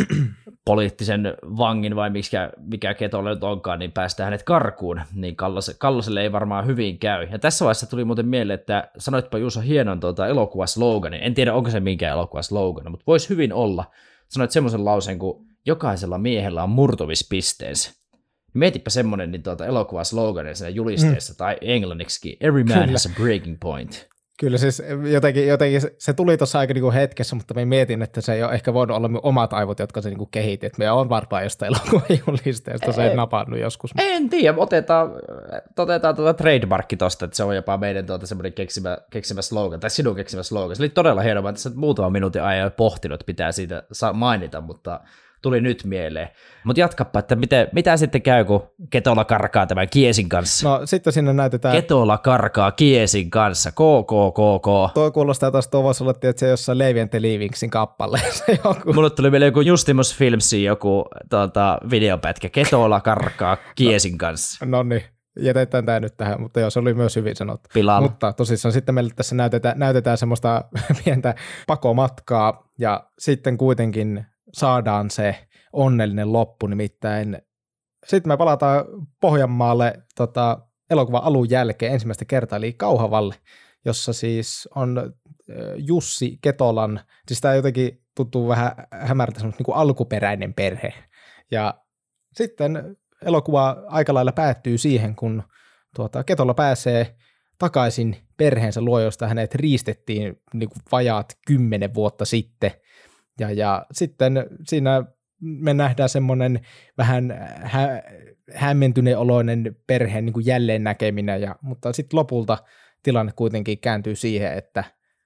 poliittisen vangin, vai mikä, mikä Ketola nyt onkaan, niin päästää hänet karkuun, niin Kallose, Kalloselle ei varmaan hyvin käy. Ja tässä vaiheessa tuli muuten mieleen, että sanoitpa Juuso hienon tuota elokuvasloganin, en tiedä onko se minkään elokuvaslogan, mutta voisi hyvin olla. Sanoit semmoisen lauseen, kun jokaisella miehellä on murtumispisteensä. Mietipä semmoinen niin tuota elokuvasloganin siinä julisteessa, mm. tai englanniksi, every man Kyllä. has a breaking point.
Kyllä siis jotenkin, jotenkin se tuli tuossa aika niinku hetkessä, mutta mä mietin, että se ei ole ehkä voinut olla omat aivot, jotka se niinku kehitti, että me on varmaan jostain elokuvajulisteesta se ei napannut joskus.
En tiedä, otetaan, otetaan tuota trademarkki tosta, että se on jopa meidän tuota semmoinen keksimä, keksimä slogan, tai sinun keksimä slogan. Se oli todella hienoa, että sä muutaman minuutin ajan pohtinut, että pitää siitä mainita, mutta tuli nyt mieleen. Mutta jatkappa, että miten, mitä sitten käy, kun Ketola karkaa tämän Kiesin kanssa?
No sitten sinne näytetään...
Ketola karkaa Kiesin kanssa, K K K K.
Tuo kuulostaa taas, tuo voisi olla, että se jossain Levi and the Leavingsin kappaleessa joku.
Mulle tuli vielä joku Justimus Filmsin joku tuota, videopätkä, Ketola karkaa Kiesin no, kanssa.
No niin, jätetään tämä nyt tähän, mutta joo, se oli myös hyvin sanottu.
Pilalla.
Mutta tosissaan sitten meille tässä näytetään, näytetään semmoista pientä pakomatkaa, ja sitten kuitenkin saadaan se onnellinen loppu, nimittäin sitten me palataan Pohjanmaalle tota, elokuvan alun jälkeen ensimmäistä kertaa, eli Kauhavalle, jossa siis on Jussi Ketolan, siis tämä jotenkin tuntuu vähän hämärtä semmoista niin kuin alkuperäinen perhe, ja sitten elokuva aika lailla päättyy siihen, kun tuota, Ketola pääsee takaisin perheensä luo, josta hänet riistettiin niin kuin vajaat kymmenen vuotta sitten, Ja, ja sitten siinä me nähdään semmoinen vähän hä- hämmentyneen oloinen perheen niin kuin jälleen näkeminen, ja, mutta sitten lopulta tilanne kuitenkin kääntyy siihen, että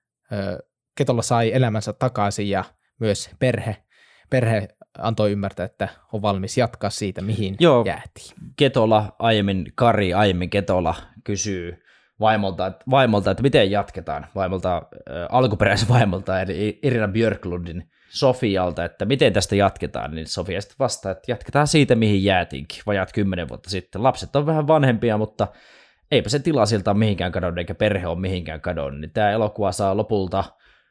ö, Ketola sai elämänsä takaisin ja myös perhe, perhe antoi ymmärtää, että on valmis jatkaa siitä, mihin Joo, jäätiin.
Ketola aiemmin, Kari aiemmin Ketola kysyy vaimolta, että, vaimolta, että miten jatketaan, vaimolta, äh, alkuperäisen vaimolta, eli Irina Björklundin Sofialta, että miten tästä jatketaan, niin Sofia sitten vastaa, että jatketaan siitä, mihin jäätiinkin, vajaat kymmenen vuotta sitten. Lapset on vähän vanhempia, mutta eipä se tila siltä ole mihinkään kadonnut, eikä perhe ole mihinkään kadonnut, niin tämä elokuva saa lopulta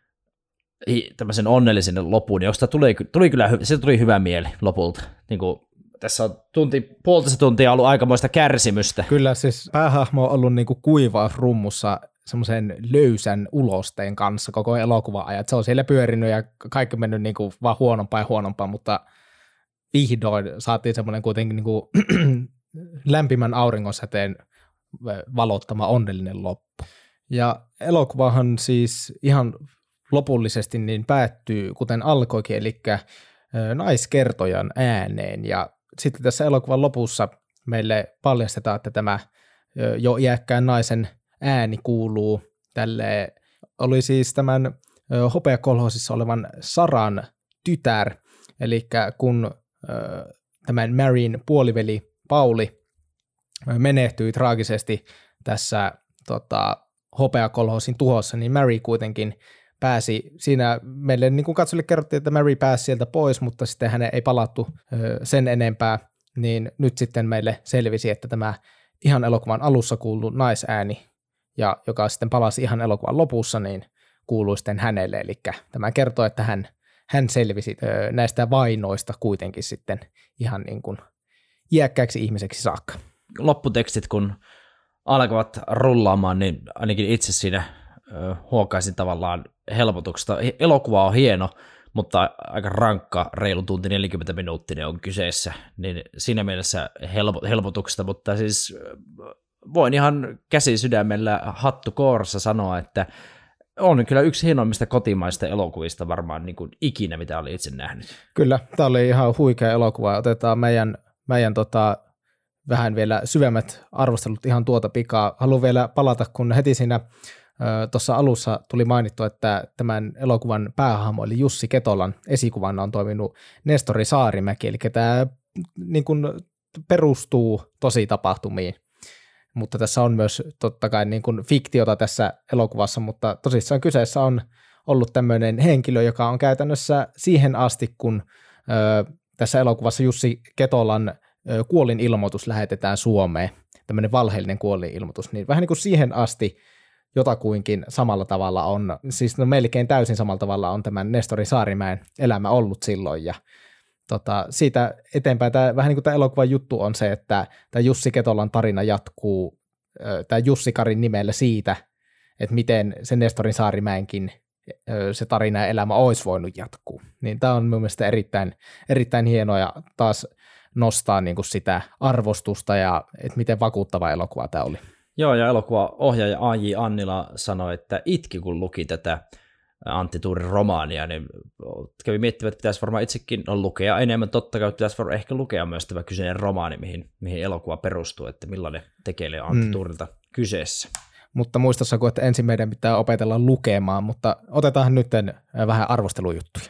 tämmöisen onnellisen lopun, josta tuli, tuli kyllä, se tuli hyvä mieli lopulta, niin kuin tässä on tunti, puolitoista tuntia ollut aikamoista kärsimystä.
Kyllä siis päähahmo on ollut niinku kuivausrummussa semmoisen löysän ulosteen kanssa koko elokuvan ajan. Se on siellä pyörinyt ja kaikki mennyt niinku vaan huonompaa ja huonompaa, mutta vihdoin saatiin semmoinen kuitenkin niinku lämpimän auringonsäteen valottama onnellinen loppu. Ja elokuvahan siis ihan lopullisesti niin päättyy, kuten alkoikin, eli naiskertojan ääneen, ja sitten tässä elokuvan lopussa meille paljastetaan, että tämä jo iäkkään naisen ääni kuuluu tälle, oli siis tämän hopeakolhoosissa olevan Saran tytär, eli kun tämän Maryn puoliveli Pauli menehtyi traagisesti tässä tota, hopeakolhoosin tuhossa, niin Mary kuitenkin pääsi, siinä meille niin kuin katsojille kerrottiin, että Mary pääsi sieltä pois, mutta sitten hänen ei palattu sen enempää, niin nyt sitten meille selvisi, että tämä ihan elokuvan alussa kuullut naisääni, ja joka sitten palasi ihan elokuvan lopussa, niin kuului sitten hänelle, eli tämä kertoo, että hän, hän selvisi näistä vainoista kuitenkin sitten ihan niin kuin iäkkääksi ihmiseksi saakka.
Lopputekstit, kun alkavat rullaamaan, niin ainakin itse siinä ö, huokaisin tavallaan helpotuksesta. Elokuva on hieno, mutta aika rankka, reilu tunti neljäkymmentä minuuttinen on kyseessä, niin siinä mielessä helpo, helpotuksesta, mutta siis voin ihan käsi sydämellä hattu kourassa sanoa, että on kyllä yksi hienoimmista kotimaista elokuvista varmaan niin kuin ikinä, mitä olin itse nähnyt. Kyllä,
tämä oli ihan huikea elokuva. Otetaan meidän, meidän tota, vähän vielä syvemmät arvostelut ihan tuota pikaa. Haluan vielä palata, kun heti siinä tuossa alussa tuli mainittu, että tämän elokuvan päähahmo eli Jussi Ketolan esikuvana on toiminut Nestori Saarimäki, eli tämä niin kuin perustuu tosi tapahtumiin. Mutta tässä on myös totta kai niin kuin fiktiota tässä elokuvassa, mutta tosissaan kyseessä on ollut tämmöinen henkilö, joka on käytännössä siihen asti, kun ö, tässä elokuvassa Jussi Ketolan ö, kuolinilmoitus lähetetään Suomeen, tämmöinen valheellinen kuolinilmoitus, niin vähän niin kuin siihen asti jotakuinkin samalla tavalla on, siis no melkein täysin samalla tavalla on tämän Nestori Saarimäen elämä ollut silloin, ja tota, siitä eteenpäin tämä, vähän niin kuin tämä elokuvan juttu on se, että tämä Jussi Ketolan tarina jatkuu tämä Jussi Karin nimellä siitä, että miten se Nestorin Saarimäenkin se tarina ja elämä olisi voinut jatkuu. Niin tämä on mun mielestä erittäin, erittäin hienoa ja taas nostaa niin kuin sitä arvostusta ja että miten vakuuttava elokuva tämä oli.
Joo, ja elokuvaohjaaja A J Annila sanoi, että itki kun luki tätä Antti Tuurin romaania, niin kävi miettimään, että pitäisi varmaan itsekin lukea enemmän. Totta kai pitäisi varmaan ehkä lukea myös tämä kyseinen romaani, mihin, mihin elokuva perustuu, että millainen tekee Antti mm. Tuurilta kyseessä.
Mutta muistassa, että ensin meidän pitää opetella lukemaan, mutta otetaan nyt vähän arvostelujuttuja.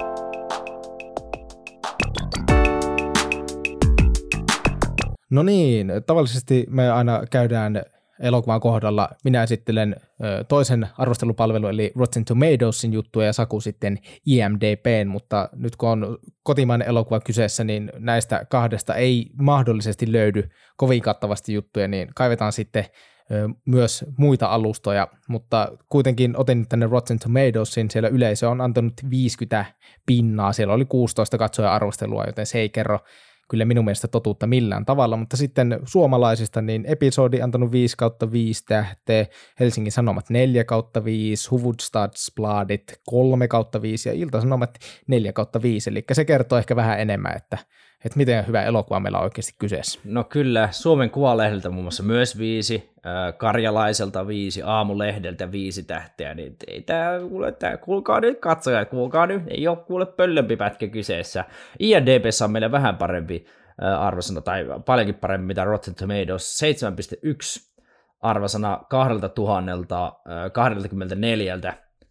No niin, tavallisesti me aina käydään elokuvan kohdalla. Minä esittelen ö, toisen arvostelupalvelun, eli Rotten Tomatoesin juttuja ja Saku sitten I M D B:n, mutta nyt kun on kotimainen elokuva kyseessä, niin näistä kahdesta ei mahdollisesti löydy kovin kattavasti juttuja, niin kaivetaan sitten ö, myös muita alustoja, mutta kuitenkin otin nyt tänne Rotten Tomatoesin, siellä yleisö on antanut viisikymmentä pinnaa, siellä oli kuusitoista katsoja-arvostelua, joten se ei kerro kyllä minun mielestä totuutta millään tavalla, mutta sitten suomalaisista niin episodi antanut viisi kautta viisi tähteä, Helsingin Sanomat neljä kautta viisi, Hufvudstadsbladet kolme kautta viisi ja Ilta-Sanomat neljä kautta viisi, eli se kertoo ehkä vähän enemmän, että, että miten hyvä elokuva meillä on oikeasti kyseessä.
No kyllä, Suomen Kuvalehdeltä muun muassa myös viisi, Karjalaiselta viisi, Aamulehdeltä viisi tähteä, niin ei tämä, kuule, tämä, kuulkaa nyt katsojat, kuulkaa nyt, ei ole kuule pöllömpi pätkä kyseessä. I M D B:ssä on meillä vähän parempi arvosana, tai paljonkin parempi mitä Rotten Tomatoes, seitsemän pilkku yksi arvosana kaksituhatta kaksikymmentäneljä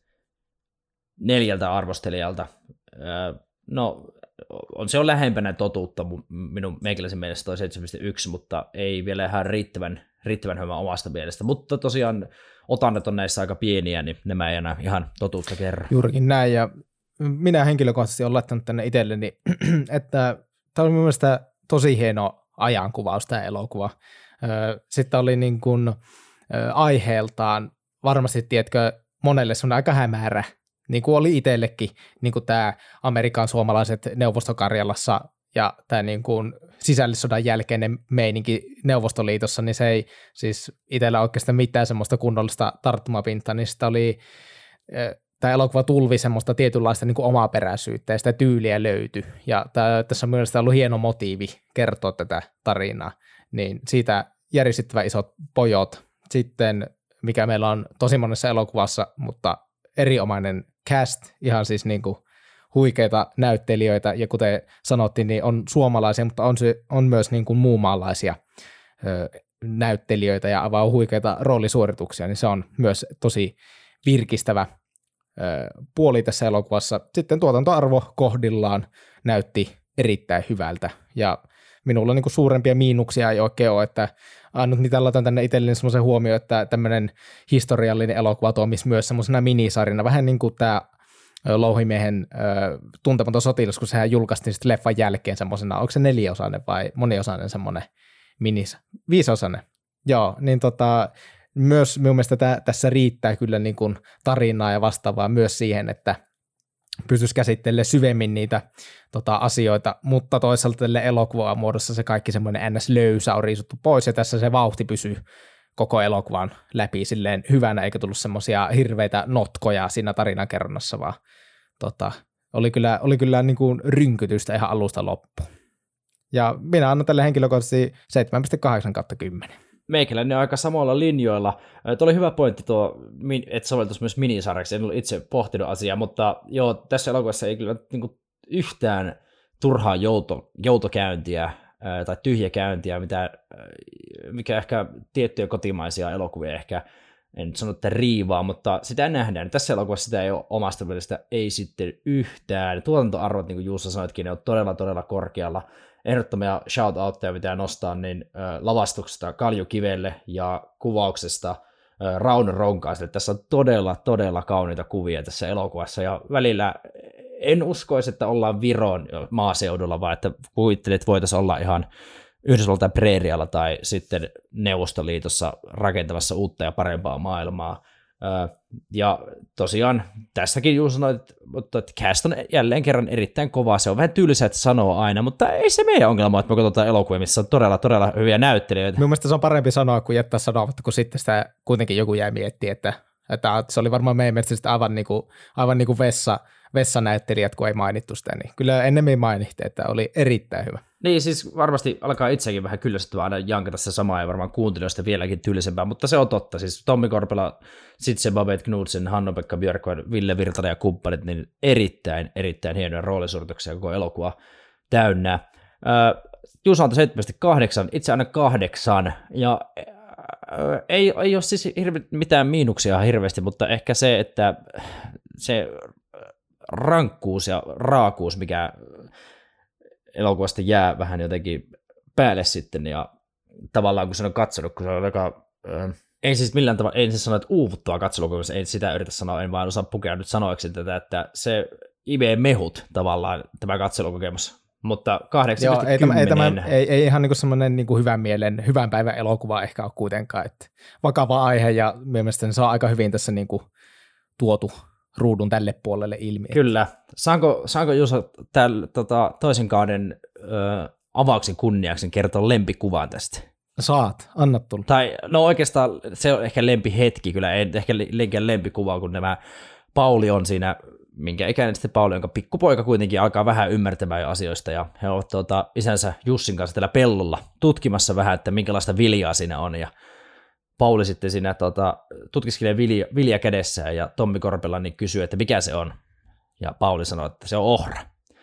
neljältä arvostelijalta. No, on se on lähempänä totuutta minun meikäläisen mielestä toi seitsemän pilkku yksi, mutta ei vielä ihan riittävän, riittävän hyvä omasta mielestä. Mutta tosiaan otannat on näissä aika pieniä, niin nämä ei enää ihan totuutta kerran.
Juurikin näin, ja minä henkilökohtaisesti olen laittanut tänne itselleni, että tämä oli minun mielestä tosi hieno ajankuvaus tämä elokuva. Sitten oli niin kuin aiheeltaan, varmasti tiedätkö, monelle sun aika hämärä, niin kuin oli itsellekin, niin kuin tämä Amerikan suomalaiset Neuvostokarjalassa ja tämä niin kuin sisällissodan jälkeinen meininki Neuvostoliitossa, niin se ei siis itsellä oikeastaan mitään semmoista kunnollista tarttumapintaa, niin sitä oli, tämä elokuva tulvi semmoista tietynlaista niin kuin omaperäisyyttä ja sitä tyyliä löytyi, ja tämä, tässä on mielestäni ollut hieno motiivi kertoa tätä tarinaa, niin siitä järisyttävän isot pojot. Sitten, mikä meillä on tosi monessa elokuvassa, mutta erinomainen cast, ihan siis niin kuin huikeita näyttelijöitä, ja kuten sanottiin, niin on suomalaisia, mutta on, se, on myös niin kuin muumaalaisia ö, näyttelijöitä ja aivan huikeita roolisuorituksia, niin se on myös tosi virkistävä puoli tässä elokuvassa. Sitten tuotantoarvo kohdillaan näytti erittäin hyvältä, ja minulla niin kuin suurempia miinuksia ei oikein ole, että ainut mitä laitan tänne itselleni semmoisen huomioon, että tämmöinen historiallinen elokuva tuomisi myös semmoisena minisarjana, vähän niin kuin tämä Louhimiehen äh, Tuntematon sotilas, kun sehän julkaistiin sitten leffan jälkeen semmoisena, onko se neljäosainen vai moniosainen semmoinen minis, viisiosainen, joo, niin tota, myös minun mielestä tä, tässä riittää kyllä niin kuin tarinaa ja vastaavaa myös siihen, että pystyisi käsittelemään syvemmin niitä tota, asioita, mutta toisaalta tälle elokuvan muodossa se kaikki semmoinen ns. Löysä on riisuttu pois, ja tässä se vauhti pysyy koko elokuvan läpi silleen hyvänä, eikä tullut semmoisia hirveitä notkoja siinä tarinankerronnassa, vaan tota, oli kyllä, oli kyllä niin kuin rynkytystä ihan alusta loppuun. Ja minä annan tälle henkilökohtaisesti seitsemän pilkku kahdeksan kautta kymmenen.
Meikäläinen on aika samoilla linjoilla. Tuo oli hyvä pointti tuo, että soveltuisi myös minisarjaksi. En ole itse pohtinut asiaa, mutta joo, tässä elokuvassa ei kyllä niin kuin yhtään turhaa jouto, joutokäyntiä tai tyhjäkäyntiä, mitä, mikä ehkä tiettyjä kotimaisia elokuvia ehkä, en nyt sano, että riivaa, mutta sitä nähdään. Tässä elokuvassa sitä ei ole omasta mielestä ei sitten yhtään. Tuotantoarvot, niin kuin Juuso sanoitkin, ne on todella, todella korkealla. Ehdottomia shout-outteja pitää nostaa niin äh, lavastuksesta Kalju Kivelle ja kuvauksesta äh, Rauno Ronkaiselle. Tässä on todella, todella kauniita kuvia tässä elokuvassa, ja välillä en uskoisi, että ollaan Viron maaseudulla, vaan että kuvittelet, että voitaisiin olla ihan Yhdysvaltain preerialla tai sitten Neuvostoliitossa rakentamassa uutta ja parempaa maailmaa. Ja tosiaan tässäkin Juuso sanoi, että cast on jälleen kerran erittäin kova. Se on vähän tylsä, että sanoo aina, mutta ei se meidän ongelma, että me katsotaan elokuvia, missä on todella, todella hyviä näyttelijöitä.
Minun mielestä se on parempi sanoa kuin jättää sanomatta, kun sitten sitä kuitenkin joku jäi miettimään, että, että se oli varmaan meidän mielestä aivan niin kuin, aivan niin kuin vessa, vessanäyttelijät, kun ei mainittu sitä, niin kyllä ennemmin mainittiin, että oli erittäin hyvä.
Niin, siis varmasti alkaa itsekin vähän kyllästyä aina jankata se samaa ja varmaan kuuntelijoista vieläkin tylsempää, mutta se on totta. Siis Tommi Korpela, Sitse Babette Knudsen, Hanno-Pekka Björkman, Ville Virtanen ja kumppanit, niin erittäin, erittäin hienoja roolisuorituksia koko elokuva täynnä. Äh, Juuso antoi seitsemän pilkku kahdeksan, itse aina kahdeksan, ja äh, ei, ei ole siis hirve, mitään miinuksia hirveästi, mutta ehkä se, että se rankkuus ja raakuus, mikä elokuvasta jää vähän jotenkin päälle sitten, ja tavallaan kun sen on katsonut, kun se on aika, äh, ei siis millään tavalla, ei siis sano, että uuvuttua katselukokemus, ei sitä yritä sanoa, en vaan osaa pukea nyt sanoiksi tätä, että se imee mehut tavallaan tämä katselukokemus, mutta kahdeksan pilkku kymmenen.
Ei, tämä, ei, tämä, ei, ei ihan niin kuin semmoinen niin kuin hyvän mielen, hyvän päivän elokuva ehkä ole kuitenkaan, että vakava aihe, ja mielestäni se on aika hyvin tässä niin kuin tuotu ruudun tälle puolelle ilmi.
Kyllä. Saanko, saanko Juuso täl, tota, toisen kauden ö, avauksen kunniaksi kertoa lempikuvan tästä?
Saat, anna tulla.
Tai no oikeastaan se on ehkä lempihetki, kyllä ei ehkä liian lempikuva, kun nämä Pauli on siinä, minkä ikäinen sitten Pauli, jonka pikkupoika kuitenkin alkaa vähän ymmärtämään jo asioista, ja he ovat tuota, isänsä Jussin kanssa tällä pellolla tutkimassa vähän, että minkälaista viljaa siinä on, ja Pauli sitten siinä tota, tutkiskelee vilja, vilja kädessään, ja Tommi Korpela niin kysyy, että mikä se on. Ja Pauli sanoo, että se on ohra.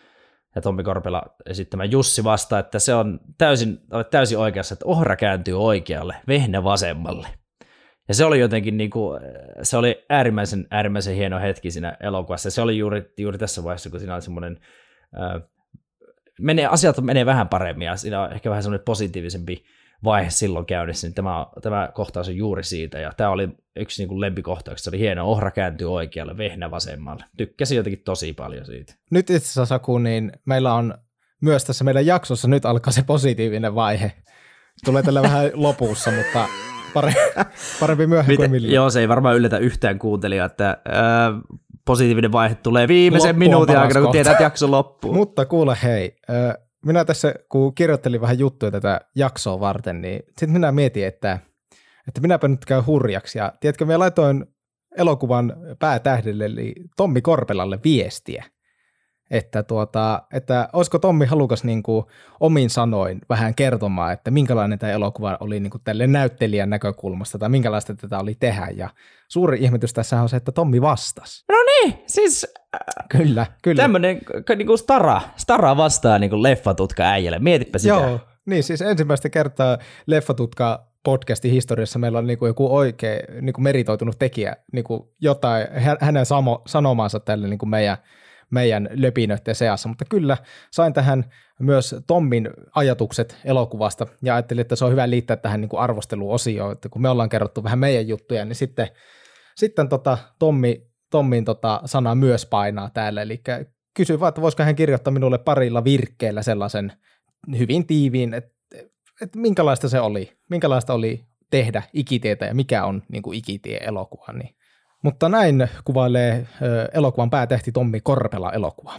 Ja Tommi Korpela esittämä Jussi vastaa, että se on täysin, olet täysin oikeassa, että ohra kääntyy oikealle, vehnä vasemmalle. Ja se oli jotenkin, niin kuin, se oli äärimmäisen, äärimmäisen hieno hetki siinä elokuvassa. Se oli juuri, juuri tässä vaiheessa, kun siinä oli semmoinen, äh, menee, asiat menee vähän paremmin, ja siinä on ehkä vähän semmoinen positiivisempi vaihe silloin käynnissä, niin tämä, tämä kohtaus on juuri siitä, ja tämä oli yksi niin kuin lempikohtaus, se oli hieno, ohra kääntyy oikealle, vehnä vasemmalle. Tykkäsin jotenkin tosi paljon siitä.
Nyt itse asiassa, Saku, niin meillä on myös tässä meidän jaksossa nyt alkaa se positiivinen vaihe. Tulee tällä vähän lopussa, mutta parempi, parempi myöhemmin kuin millään.
Joo, se ei varmaan yllätä yhtään kuuntelijaa, että ää, positiivinen vaihe tulee viimeisen Loppuun minuutin aikana, kun tiedät, että jakso loppuu.
Mutta kuule hei, äh, minä tässä, kun kirjoittelin vähän juttuja tätä jaksoa varten, niin sitten minä mietin, että, että minäpä nyt käyn hurjaksi. Ja tiedätkö, minä laitoin elokuvan päätähdelle, eli Tommi Korpelalle viestiä, että, tuota, että olisiko Tommi halukas niin kuin omin sanoin vähän kertomaan, että minkälainen tämä elokuva oli niin kuin tälle näyttelijän näkökulmasta, tai minkälaista tätä oli tehdä. Ja suuri ihmetys tässä on se, että Tommi vastasi.
No niin, siis
Kyllä, kyllä.
Tämmöinen niin kuin stara, stara vastaa niin kuin leffatutka äijälle. Mietipä sitä.
Joo, niin siis ensimmäistä kertaa leffatutka podcastin historiassa meillä on niin kuin joku oikein niin kuin meritoitunut tekijä, niin kuin jotain hänen samo, sanomaansa tälle niin kuin meidän, meidän löpinöiden seassa, mutta kyllä sain tähän myös Tommin ajatukset elokuvasta ja ajattelin, että se on hyvä liittää tähän niin kuin arvosteluosioon, että kun me ollaan kerrottu vähän meidän juttuja, niin sitten, sitten tota Tommi, Tommin tota sana myös painaa täällä, eli kysyin vaan, että voisiko hän kirjoittaa minulle parilla virkkeellä sellaisen hyvin tiiviin, että, että minkälaista se oli, minkälaista oli tehdä Ikitietä ja mikä on niin kuin Ikitie-elokuva. Niin. Mutta näin kuvailee ö, elokuvan päätähti Tommi Korpela elokuva.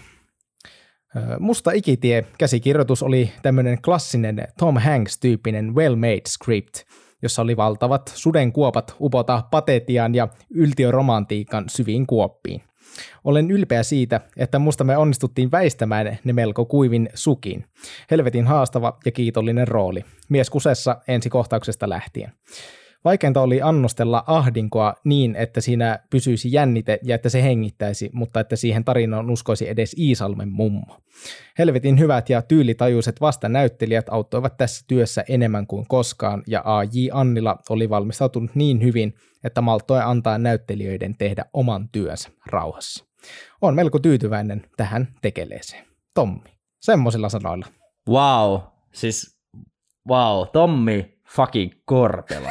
Ö, Musta Ikitie käsikirjoitus oli tämmöinen klassinen Tom Hanks-tyyppinen well-made script, jossa oli valtavat sudenkuopat upota patetian ja yltiöromantiikan syviin kuoppiin. Olen ylpeä siitä, että musta me onnistuttiin väistämään ne melko kuivin sukin. Helvetin haastava ja kiitollinen rooli. Mies kusessa ensi kohtauksesta lähtien. Vaikeinta oli annostella ahdinkoa niin, että siinä pysyisi jännite ja että se hengittäisi, mutta että siihen tarinaan uskoisi edes Iisalmen mummo. Helvetin hyvät ja tyylitajuiset vastanäyttelijät auttoivat tässä työssä enemmän kuin koskaan, ja A J. Annila oli valmistautunut niin hyvin, että malttoi antaa näyttelijöiden tehdä oman työnsä rauhassa. Olen melko tyytyväinen tähän tekeleeseen. Tommi, semmoisilla sanoilla.
Wow, siis wow, Tommi fucking Korpela.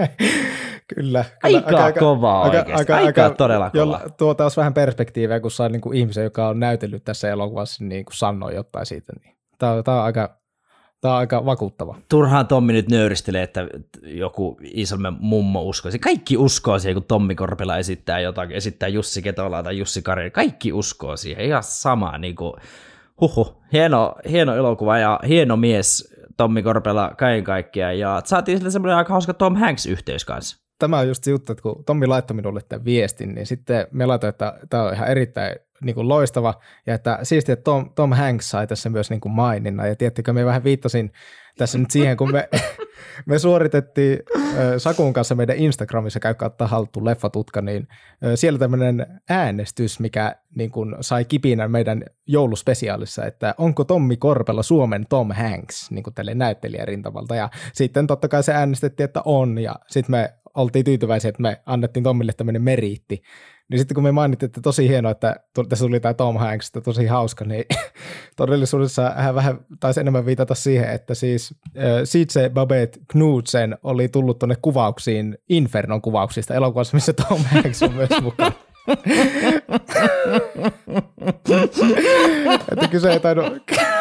Kyllä.
Aika,
kyllä
aika kovaa
aika,
oikeasti.
aika,
Aika,
aika
todella kovaa.
Tuo taas vähän perspektiiviä, kun saa niinku ihmisen, joka on näytellyt tässä elokuvassa, niin kuin sanoo jotain siitä. Niin. Tämä, on, tämä, on aika, tämä on aika vakuuttava.
Turhaan Tommi nyt nöyristelee, että joku Iisalmen mummo uskoisi. Kaikki uskoo siihen, kun Tommi Korpela esittää jotakin, esittää Jussi Ketolaa tai Jussi Kari. Kaikki uskoo siihen. Ihan sama. Niin kuin, huhu, hieno, hieno elokuva ja hieno mies Tommi Korpela kaiken kaikkiaan. Ja saatiin sille semmoinen aika hauska Tom Hanks-yhteys kanssa.
Tämä on just se juttu, että kun Tommi laittoi minulle tämän viestin, niin sitten me laitoin, että tämä on ihan erittäin niin kuin loistava, ja että siistiä, että Tom, Tom Hanks sai tässä myös niin kuin maininnan, ja tiettikö, me vähän viittasin tässä nyt siihen, kun me, me suoritettiin äh, Sakun kanssa meidän Instagramissa, käy kattaa haltuun Leffatutka, niin äh, siellä tämmöinen äänestys, mikä niin kuin sai kipinän meidän jouluspesiaalissa, että onko Tommi Korpela Suomen Tom Hanks, niin kuin tälle näyttelijärintamalta, ja sitten totta kai se äänestettiin, että on, ja sitten me oltiin tyytyväisiä, että me annettiin Tommille tämmöinen meriitti. Niin sitten kun me mainittiin, että tosi hienoa, että tässä tuli tämä Tom Hanks, että tosi hauska, niin todellisuudessa hän vähän taisi enemmän viitata siihen, että siis äh, Sidse Babette Knudsen oli tullut tuonne kuvauksiin Infernon kuvauksista elokuvassa, missä Tom Hanks on myös mukana. Että kyse ei tainnut...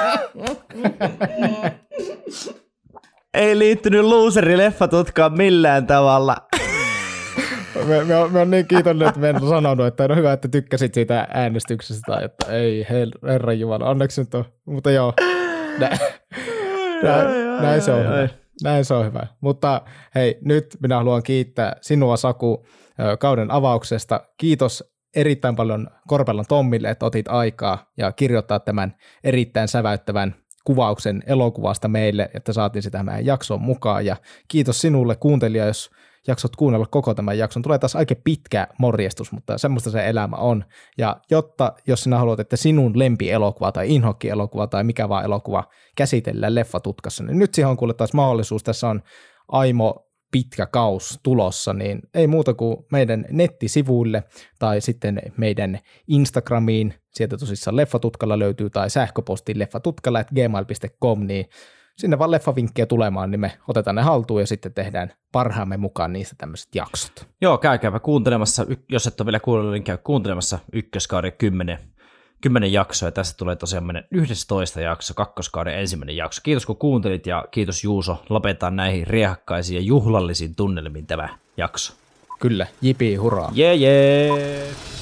Ei liittynyt looseri-leffatutkaan millään tavalla.
Me, me, on, me on niin kiitollinen, että me en sanonut, että on hyvä, että tykkäsit siitä äänestyksestä, että ei, herran jumala, onneksi nyt on, mutta joo, näin, näin, näin se on hyvä. Näin se on hyvä. Mutta hei, nyt minä haluan kiittää sinua, Saku, kauden avauksesta. Kiitos erittäin paljon Korpelan Tommille, että otit aikaa ja kirjoittaa tämän erittäin säväyttävän kuvauksen elokuvasta meille, että saatiin sitä meidän jaksoon mukaan. Ja kiitos sinulle kuuntelija, jos jaksot kuunnella koko tämän jakson. Tulee taas aika pitkä morjestus, mutta semmoista se elämä on. Ja jotta, jos sinä haluat, että sinun lempielokuva tai inhokkielokuva tai mikä vaan elokuva käsitellään Leffatutkassa, niin nyt siihen on kuule taas mahdollisuus. Tässä on aimo pitkä kaus tulossa, niin ei muuta kuin meidän nettisivuille tai sitten meidän Instagramiin, sieltä tosissaan Leffatutkalla löytyy, tai sähköpostiin leffatutkalla at gmail piste com, niin sinne vaan leffavinkkejä tulemaan, niin me otetaan ne haltuun ja sitten tehdään parhaamme mukaan niistä tämmöiset jaksot.
Joo, käykääpä kuuntelemassa, jos et ole vielä kuunnellut, niin käy kuuntelemassa ykköskauden kymmenen, kymmenen jaksoa, ja tästä tulee tosiaan meidän yhdestoista jakso, kakkoskauden ensimmäinen jakso. Kiitos kun kuuntelit, ja kiitos Juuso, lopetetaan näihin riehakkaisiin ja juhlallisiin tunnelmiin tämä jakso.
Kyllä, jipii, hurraa.
Jee, yeah, jee! Yeah.